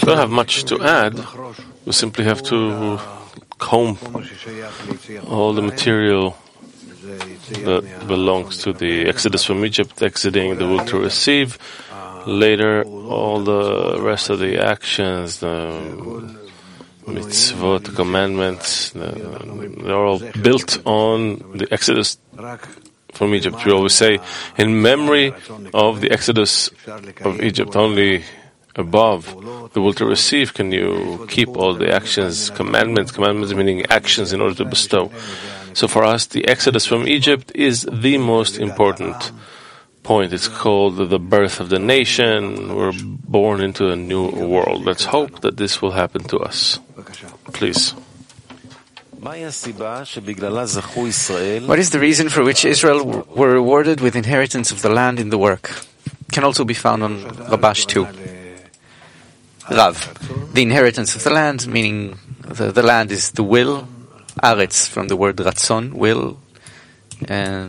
don't have much to add. We simply have to comb all the material that belongs to the Exodus from Egypt, exiting the will to receive. Later, all the rest of the actions, the mitzvot, the commandments, they're all built on the Exodus from Egypt. We always say, in memory of the Exodus of Egypt, only above the will to receive can you keep all the actions, commandments meaning actions in order to bestow. So for us, the Exodus from Egypt is the most important point. It's called the birth of the nation. We're born into a new world. Let's hope that this will happen to us. Please. What is the reason for which Israel were rewarded with inheritance of the land in the work? Can also be found on Rabash 2. Rav, the inheritance of the land, meaning the land is the will, Aretz from the word Ratzon, will, and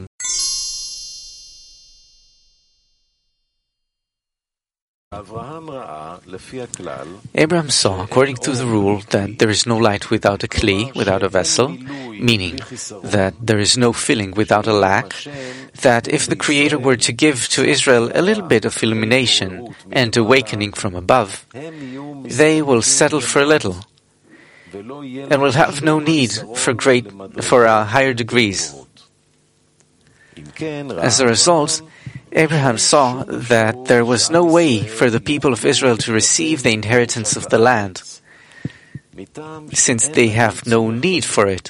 Abraham saw, according to the rule, that there is no light without a kli, without a vessel, meaning that there is no filling without a lack, that if the Creator were to give to Israel a little bit of illumination and awakening from above, they will settle for a little and will have no need for higher degrees. As a result, Abraham saw that there was no way for the people of Israel to receive the inheritance of the land, since they have no need for it.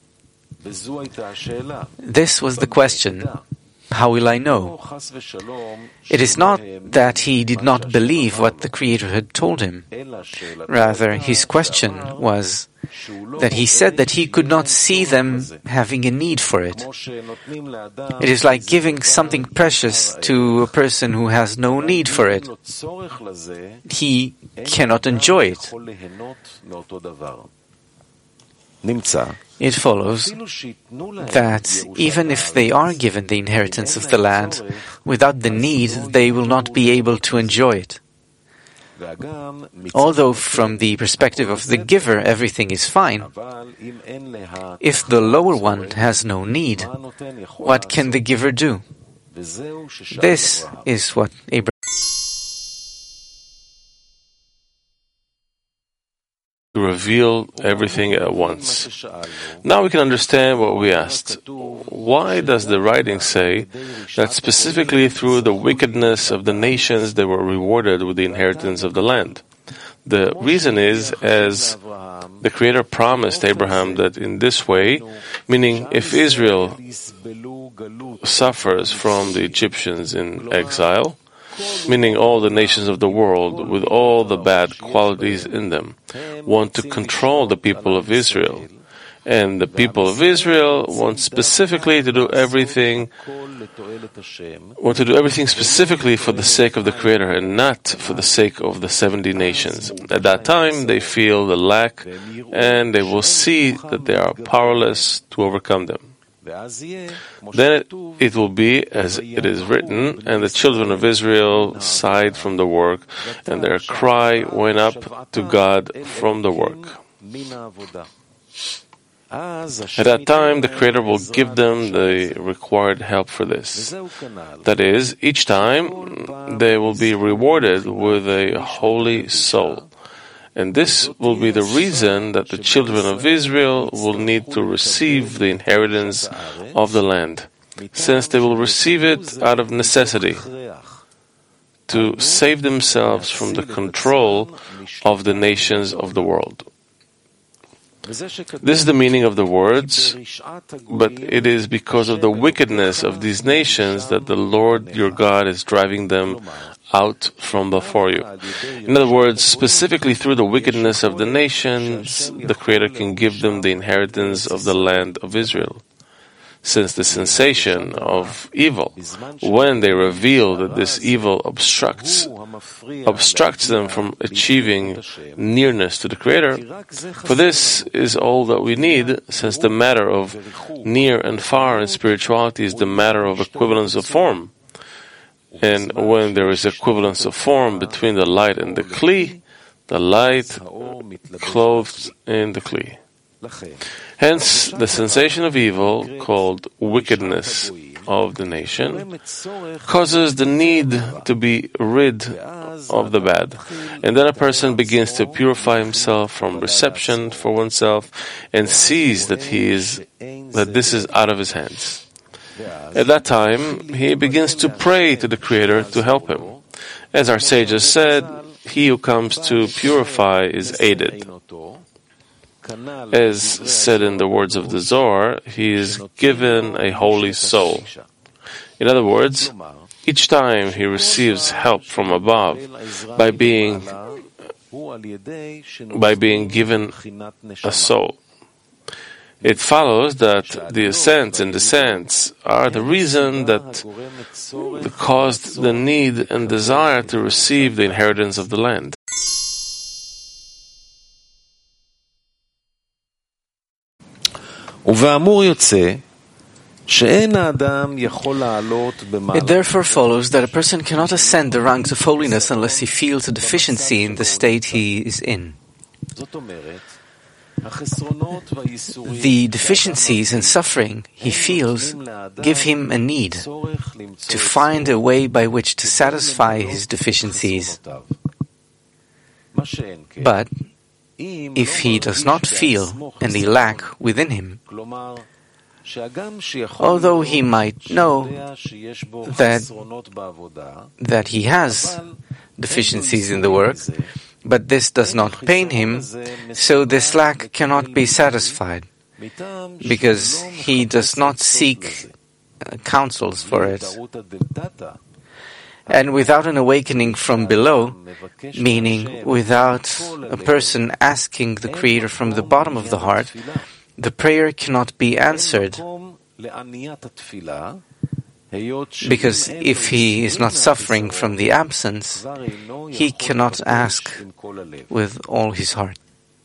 This was the question: how will I know? It is not that he did not believe what the Creator had told him. Rather, his question was that he said that he could not see them having a need for it. It is like giving something precious to a person who has no need for it. He cannot enjoy it. It follows that even if they are given the inheritance of the land, without the need, they will not be able to enjoy it. Although from the perspective of the giver everything is fine, if the lower one has no need, what can the giver do? This is what Abraham reveal everything at once. Now we can understand what we asked. Why does the writing say that specifically through the wickedness of the nations they were rewarded with the inheritance of the land? The reason is, as the Creator promised Abraham, that in this way, meaning if Israel suffers from the Egyptians in exile, meaning all the nations of the world with all the bad qualities in them want to control the people of Israel, and the people of Israel want specifically to do everything specifically for the sake of the Creator and not for the sake of the 70 nations. At that time they feel the lack and they will see that they are powerless to overcome them. Then it will be as it is written, and the children of Israel sighed from the work, and their cry went up to God from the work. At that time, the Creator will give them the required help for this. That is, each time they will be rewarded with a holy soul. And this will be the reason that the children of Israel will need to receive the inheritance of the land, since they will receive it out of necessity, to save themselves from the control of the nations of the world. This is the meaning of the words, but it is because of the wickedness of these nations that the Lord your God is driving them out from before you. In other words, specifically through the wickedness of the nations, the Creator can give them the inheritance of the land of Israel. Since the sensation of evil, when they reveal that this evil obstructs them from achieving nearness to the Creator, for this is all that we need, since the matter of near and far in spirituality is the matter of equivalence of form. And when there is equivalence of form between the light and the kli, the light clothed in the Kli. Hence, the sensation of evil, called wickedness of the nation, causes the need to be rid of the bad. And then a person begins to purify himself from reception for oneself and sees that this is out of his hands. At that time, he begins to pray to the Creator to help him. As our sages said, he who comes to purify is aided. As said in the words of the Zohar, he is given a holy soul. In other words, each time he receives help from above by being given a soul. It follows that the ascents and descents are the reason that caused the need and desire to receive the inheritance of the land. It therefore follows that a person cannot ascend the ranks of holiness unless he feels a deficiency in the state he is in. The deficiencies and suffering he feels give him a need to find a way by which to satisfy his deficiencies. But if he does not feel any lack within him, although he might know that he has deficiencies in the work, but this does not pain him, so this lack cannot be satisfied, because he does not seek counsels for it. And without an awakening from below, meaning without a person asking the Creator from the bottom of the heart, the prayer cannot be answered, because if he is not suffering from the absence, he cannot ask with all his heart.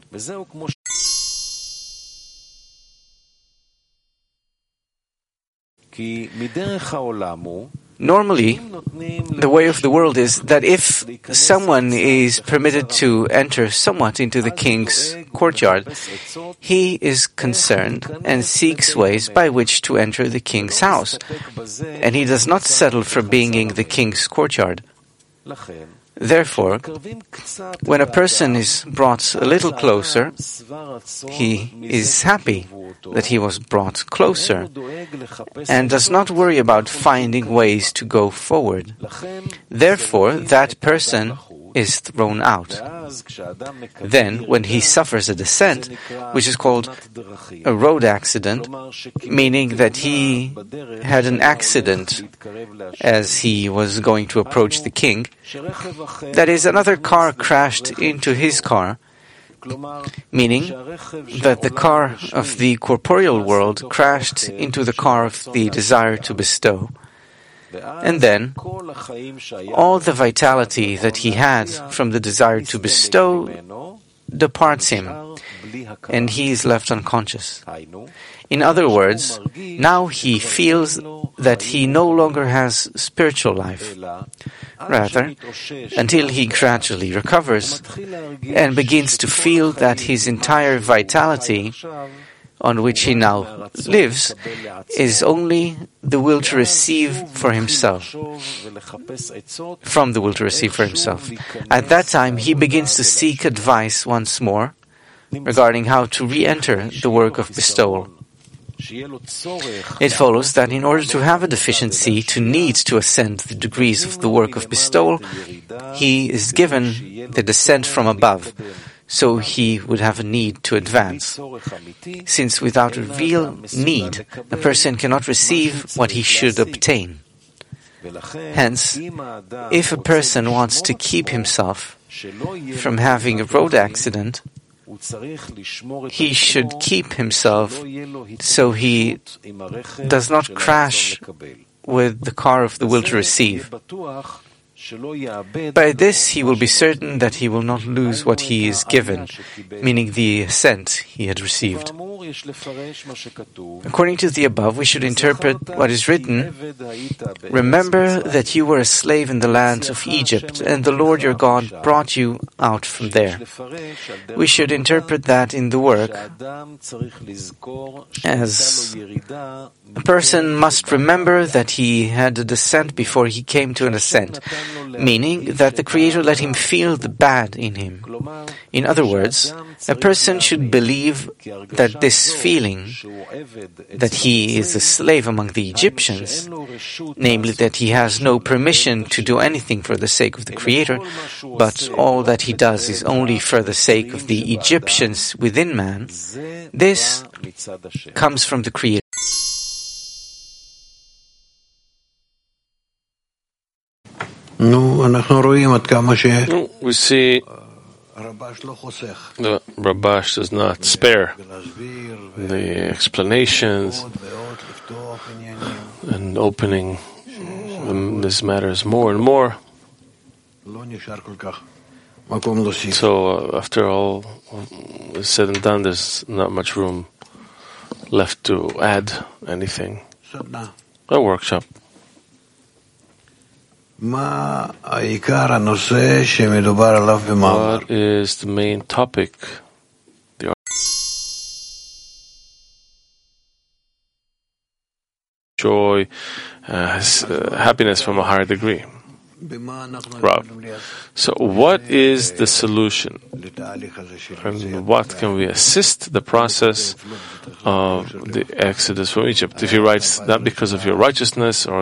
Normally, the way of the world is that if someone is permitted to enter somewhat into the king's courtyard, he is concerned and seeks ways by which to enter the king's house, and he does not settle for being in the king's courtyard. Therefore, when a person is brought a little closer, he is happy that he was brought closer and does not worry about finding ways to go forward. Therefore, that person is thrown out. Then, when he suffers a descent, which is called a road accident, meaning that he had an accident as he was going to approach the king, that is, another car crashed into his car, meaning that the car of the corporeal world crashed into the car of the desire to bestow. And then, all the vitality that he had from the desire to bestow departs him, and he is left unconscious. In other words, now he feels that he no longer has spiritual life. Rather, until he gradually recovers and begins to feel that his entire vitality, on which he now lives, is only the will to receive for himself, from the will to receive for himself. At that time, he begins to seek advice once more regarding how to re-enter the work of bestowal. It follows that in order to have a deficiency, to need to ascend the degrees of the work of bestowal, he is given the descent from above, so he would have a need to advance. Since without a real need, a person cannot receive what he should obtain. Hence, if a person wants to keep himself from having a road accident, he should keep himself so he does not crash with the car of the will to receive, By this he will be certain that he will not lose what he is given, meaning the ascent he had received. According to the above, we should interpret what is written, "Remember that you were a slave in the land of Egypt, and the Lord your God brought you out from there." We should interpret that in the work as a person must remember that he had a descent before he came to an ascent, meaning that the Creator let him feel the bad in him. In other words, a person should believe that this feeling, that he is a slave among the Egyptians, namely that he has no permission to do anything for the sake of the Creator, but all that he does is only for the sake of the Egyptians within man, this comes from the Creator. We see the Rabash does not spare the explanations and opening these matters more and more. So after all is said and done, there's not much room left to add anything. A workshop. What is the main topic? The joy, happiness from a higher degree. Rav. So what is the solution? And what can we assist the process of the exodus from Egypt? If he writes, not because of your righteousness or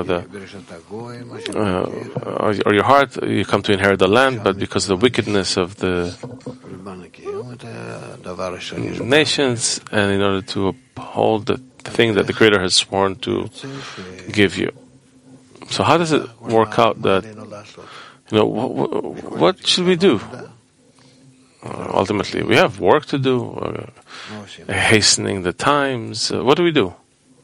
or your heart, you come to inherit the land, but because of the wickedness of the nations, and in order to uphold the thing that the Creator has sworn to give you. So how does it work out that, what should we do? Ultimately, we have work to do, hastening the times. What do we do?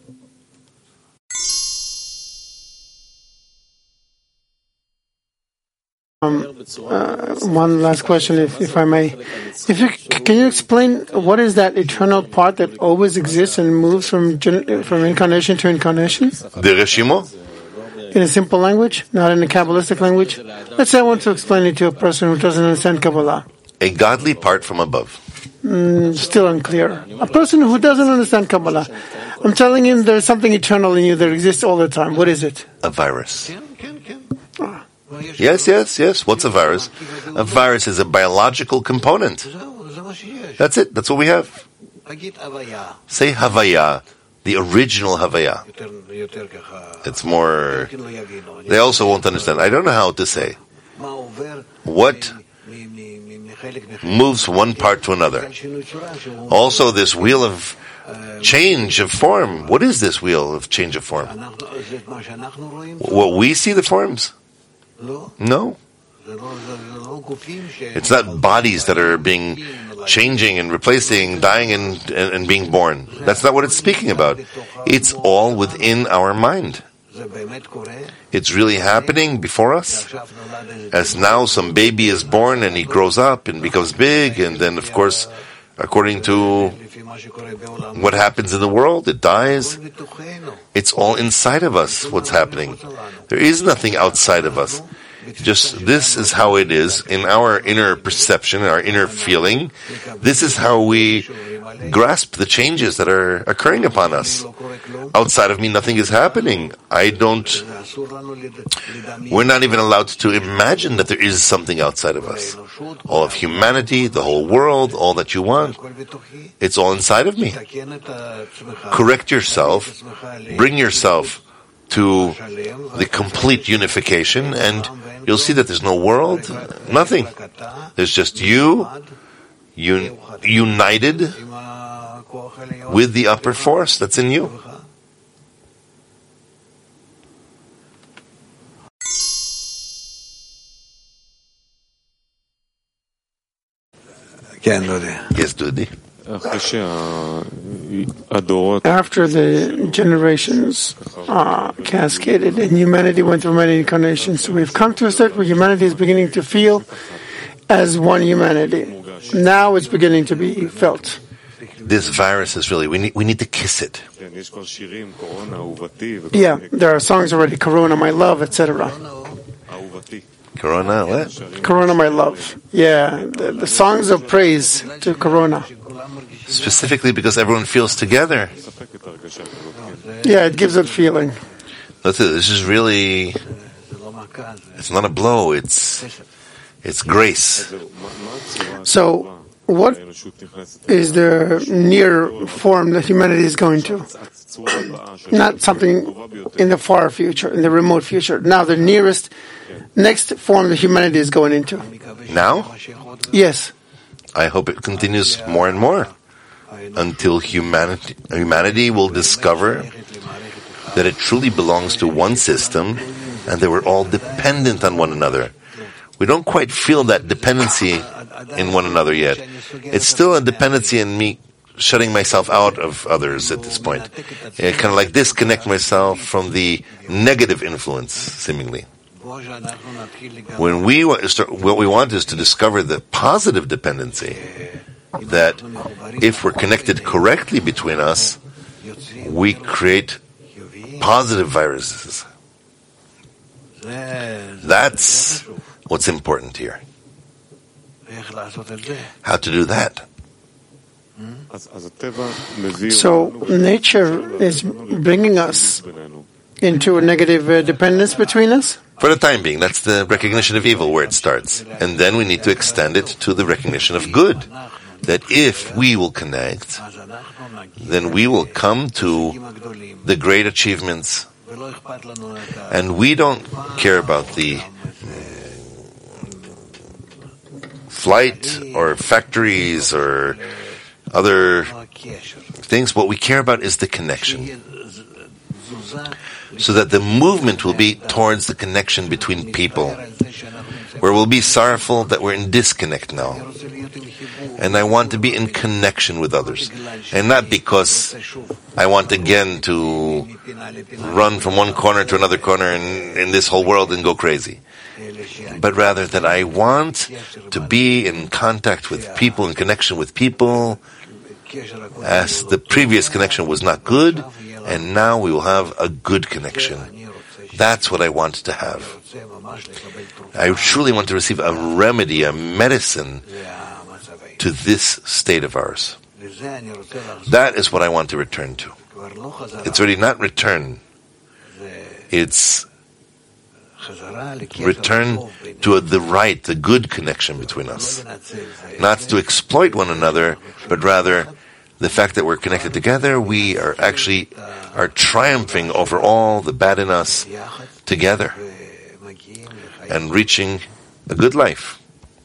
One last question, if I may. Can you explain what is that eternal part that always exists and moves from incarnation to incarnation? The Reshimo? In a simple language, not in a Kabbalistic language? Let's say I want to explain it to a person who doesn't understand Kabbalah. A godly part from above. Still unclear. A person who doesn't understand Kabbalah. I'm telling him there's something eternal in you that exists all the time. What is it? A virus. Yes. What's a virus? A virus is a biological component. That's it. That's what we have. Say Havaya, the original Havaya. It's more... They also won't understand. I don't know how to say. What moves one part to another? Also, this wheel of change of form. What is this wheel of change of form? What we see the forms? No. It's not bodies that are changing and replacing, dying and being born. That's not what it's speaking about. It's all within our mind. It's really happening before us. As now some baby is born and he grows up and becomes big, and then of course, according to what happens in the world, it dies. It's all inside of us what's happening. There is nothing outside of us. Just this is how it is in our inner perception, our inner feeling. This is how we grasp the changes that are occurring upon us. Outside of me, nothing is happening. We're not even allowed to imagine that there is something outside of us. All of humanity, the whole world, all that you want, it's all inside of me. Correct yourself, bring yourself to the complete unification, and you'll see that there's no world, nothing. There's just you, united with the upper force that's in you. Yes, Dudi. After the generations cascaded and humanity went through many incarnations, so we've come to a state where humanity is beginning to feel as one humanity. Now it's beginning to be felt. This virus is really, we need to kiss it. Yeah, there are songs already, Corona, my love, etc. Corona, what? Corona, my love. Yeah, the songs of praise to Corona. Specifically because everyone feels together. Yeah, it gives that feeling. This is really, it's not a blow, it's grace. So, what is the near form that humanity is going to? Not something in the far future, in the remote future. Now, the next form that humanity is going into. Now? Yes. I hope it continues more and more until humanity will discover that it truly belongs to one system and that we're all dependent on one another. We don't quite feel that dependency in one another yet. It's still a dependency in me shutting myself out of others at this point. I kind of like disconnect myself from the negative influence, seemingly. When what we want is to discover the positive dependency, that if we're connected correctly between us, we create positive viruses. That's what's important here. How to do that? So nature is bringing us into a negative dependence between us? For the time being, that's the recognition of evil where it starts. And then we need to extend it to the recognition of good. That if we will connect, then we will come to the great achievements. And we don't care about the flight or factories or other things. What we care about is the connection. So that the movement will be towards the connection between people, where we'll be sorrowful that we're in disconnect now. And I want to be in connection with others. And not because I want again to run from one corner to another corner in this whole world and go crazy. But rather that I want to be in contact with people, in connection with people, as the previous connection was not good, and now we will have a good connection. That's what I want to have. I truly want to receive a remedy, a medicine to this state of ours. That is what I want to return to. It's already not return. It's return to the good connection between us. Not to exploit one another, but rather the fact that we're connected together, we are actually triumphing over all the bad in us together and reaching a good life.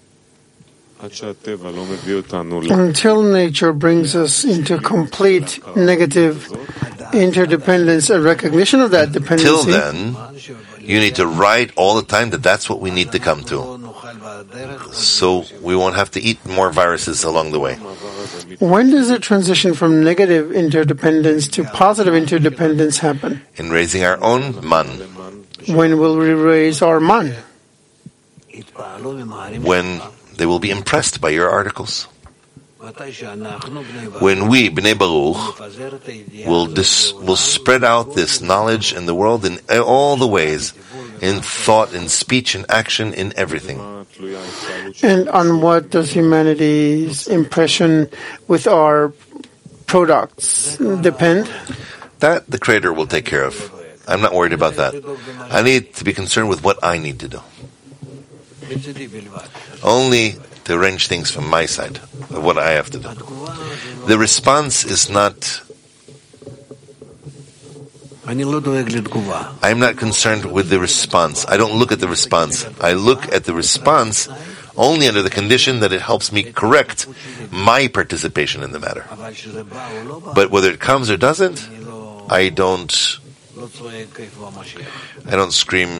Until nature brings us into complete negative interdependence and recognition of that dependency. Till then, you need to write all the time that that's what we need to come to. So we won't have to eat more viruses along the way. When does the transition from negative interdependence to positive interdependence happen? In raising our own man. When will we raise our man? When they will be impressed by your articles. When we, Bnei Baruch, will spread out this knowledge in the world in all the ways, in thought, in speech, in action, in everything. And on what does humanity's impression with our products depend? That the Creator will take care of. I'm not worried about that. I need to be concerned with what I need to do. Only to arrange things from my side, of what I have to do. The response is not... I'm not concerned with the response. I don't look at the response. I look at the response only under the condition that it helps me correct my participation in the matter. But whether it comes or doesn't, I don't scream.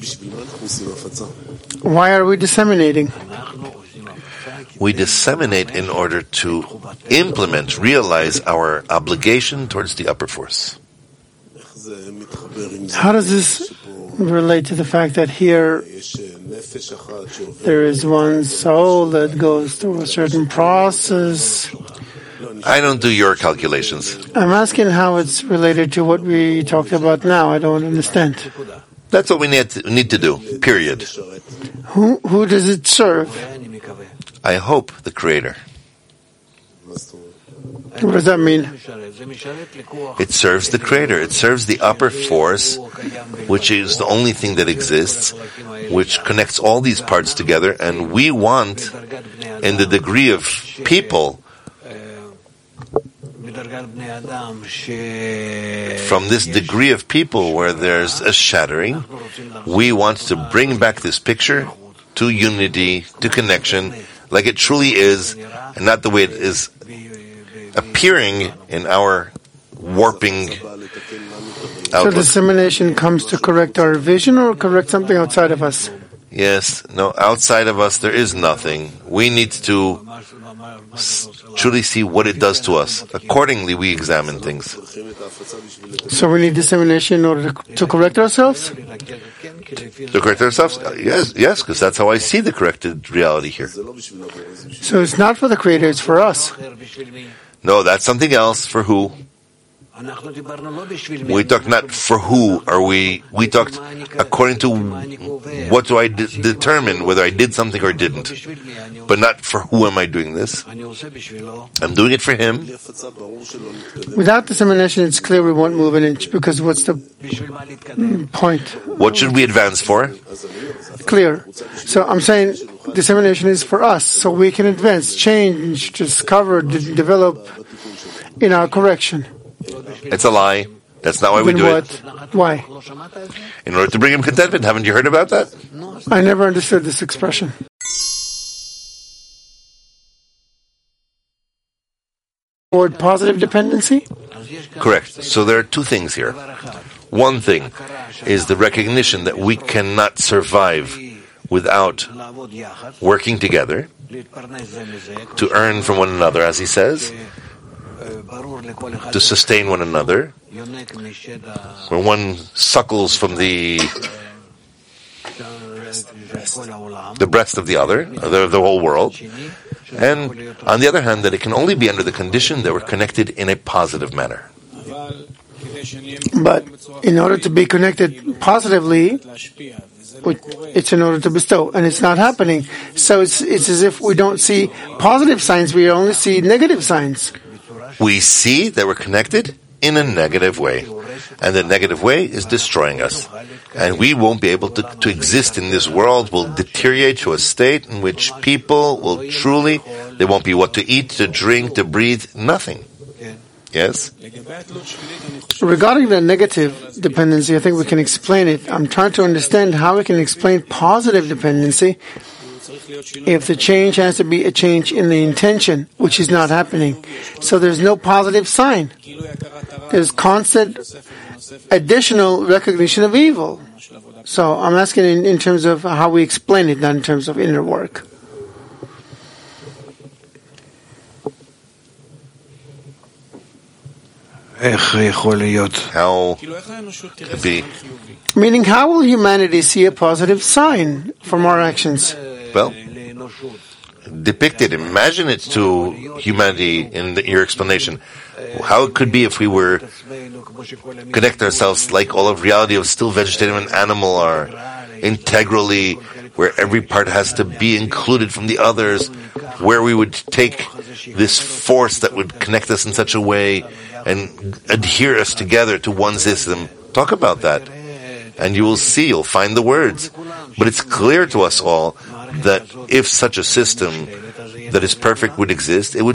Why are we disseminating? We disseminate in order to implement, realize our obligation towards the upper force. How does this relate to the fact that here there is one soul that goes through a certain process? I don't do your calculations. I'm asking how it's related to what we talked about now. I don't understand. That's what we need to do, period. Who does it serve? I hope the Creator. What does that mean? It serves the Creator. It serves the upper force, which is the only thing that exists, which connects all these parts together, and we want, in the degree of people, from this degree of people where there's a shattering, we want to bring back this picture to unity, to connection, like it truly is, and not the way it is appearing in our warping outlook. So dissemination comes to correct our vision or correct something outside of us? Yes, no, outside of us there is nothing. We need to truly see what it does to us. Accordingly, we examine things. So we need dissemination in order to correct ourselves? To correct ourselves? Yes, because that's how I see the corrected reality here. So it's not for the Creator, it's for us. No, that's something else. For who? We talked not for who are we. We talked according to what do I determine whether I did something or didn't, but not for who am I doing this. I'm doing it for Him. Without dissemination, it's clear we won't move an inch, because what's the point? What should we advance for? Clear. So I'm saying dissemination is for us, so we can advance, change, discover, develop in our correction. It's a lie. That's not why we do it. Why? In order to bring Him contentment. Haven't you heard about that? I never understood this expression. Word positive dependency? Correct. So there are two things here. One thing is the recognition that we cannot survive without working together to earn from one another, as he says, to sustain one another. When one suckles from the breast of the other, the whole world. And on the other hand, that it can only be under the condition that we're connected in a positive manner. But in order to be connected positively, it's in order to bestow, and it's not happening. So it's as if we don't see positive signs, we only see negative signs. We see that we're connected in a negative way, and the negative way is destroying us. And we won't be able to exist in this world. We'll deteriorate to a state in which people will truly, there won't be what to eat, to drink, to breathe, nothing. Yes? Regarding the negative dependency, I think we can explain it. I'm trying to understand how we can explain positive dependency if the change has to be a change in the intention, which is not happening. So there's no positive sign. There's constant additional recognition of evil. So I'm asking in terms of how we explain it, not in terms of inner work. How could be? Meaning, how will humanity see a positive sign from our actions? Well, depict it, imagine it to humanity in your explanation. How it could be if we were connect ourselves like all of reality of still vegetative and animal are integrally, where every part has to be included from the others, where we would take this force that would connect us in such a way and adhere us together to one system. Talk about that. And you will see, you'll find the words. But it's clear to us all that if such a system that is perfect would exist, it would